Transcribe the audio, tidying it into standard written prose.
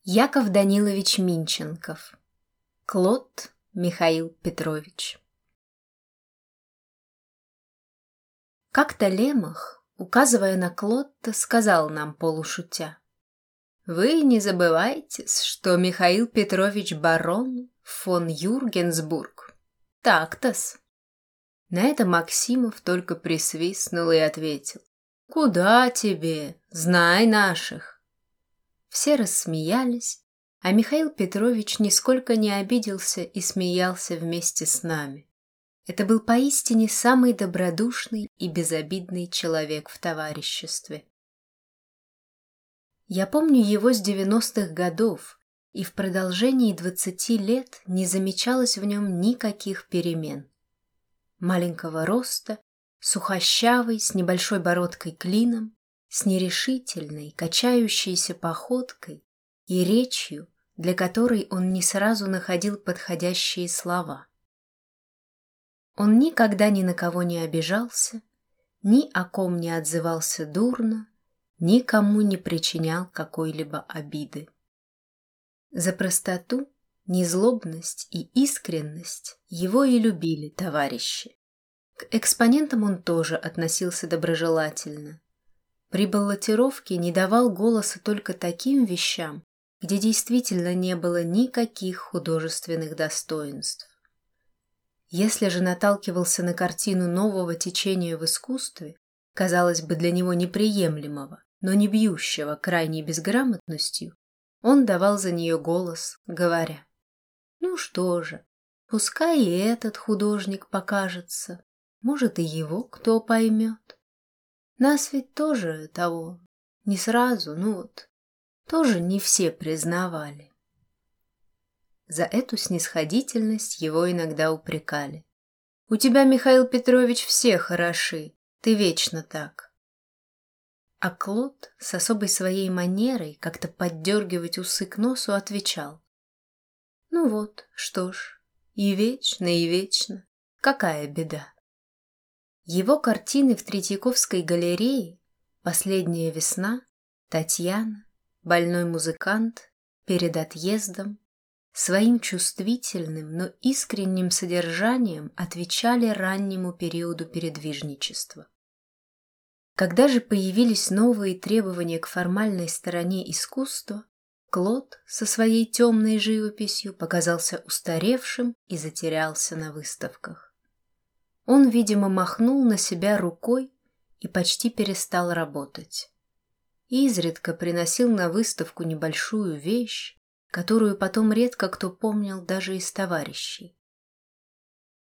Яков Данилович Минченков. Клод Михаил Петрович. Как-то Лемах, указывая на Клодта, сказал нам полушутя: «Вы не забывайте, что Михаил Петрович барон фон Юргенсбург. Так-то-с». На это Максимов только присвистнул и ответил: «Куда тебе? Знай наших». Все рассмеялись, а Михаил Петрович нисколько не обиделся и смеялся вместе с нами. Это был поистине самый добродушный и безобидный человек в товариществе. Я помню его с 90-х годов, и в продолжении 20 лет не замечалось в нем никаких перемен. Маленького роста, сухощавый, с небольшой бородкой клином, с нерешительной, качающейся походкой и речью, для которой он не сразу находил подходящие слова. Он никогда ни на кого не обижался, ни о ком не отзывался дурно, никому не причинял какой-либо обиды. За простоту, незлобность и искренность его и любили товарищи. К экспонентам он тоже относился доброжелательно. При баллотировке не давал голоса только таким вещам, где действительно не было никаких художественных достоинств. Если же наталкивался на картину нового течения в искусстве, казалось бы, для него неприемлемого, но не бьющего крайней безграмотностью, он давал за нее голос, говоря: «Ну что же, пускай и этот художник покажется, может, и его кто поймет. Нас ведь тоже того, не сразу, тоже не все признавали». За эту снисходительность его иногда упрекали: «У тебя, Михаил Петрович, все хороши, ты вечно так». А Клод с особой своей манерой как-то поддергивать усы к носу отвечал: «Ну вот, что ж, и вечно, какая беда». Его картины в Третьяковской галерее «Последняя весна», «Татьяна», «Больной музыкант», «Перед отъездом» своим чувствительным, но искренним содержанием отвечали раннему периоду передвижничества. Когда же появились новые требования к формальной стороне искусства, Клод со своей темной живописью показался устаревшим и затерялся на выставках. Он, видимо, махнул на себя рукой и почти перестал работать. Изредка приносил на выставку небольшую вещь, которую потом редко кто помнил даже из товарищей.